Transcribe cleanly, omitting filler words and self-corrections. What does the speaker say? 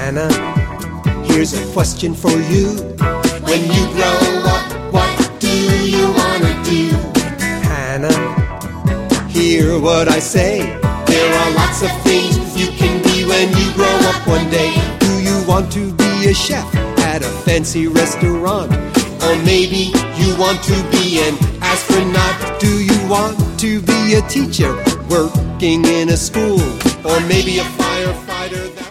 Hannah, here's a question for you. When you grow up, what do you wanna do? Hannah, hear what I say. There are lots of things you can be when you grow up one day. Do you want to be a chef at a fancy restaurant? Or maybe you want to be an astronaut. Do you want to be a teacher working in a school? Or maybe a firefighter that